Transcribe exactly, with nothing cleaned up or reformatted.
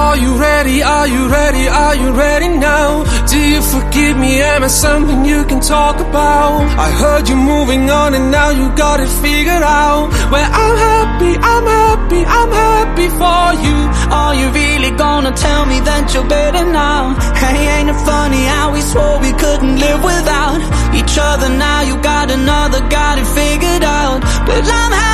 Are you ready, are you ready, are you ready now? Do you forgive me, am I something you can talk about? I heard you moving on and now you got it figured out. Well, I'm happy, I'm happy, I'm happy for you. Are you really gonna tell me that you're better now? Hey, ain't it funny how we swore we couldn't live without each other? Now you got another, got it figured out. But I'm happy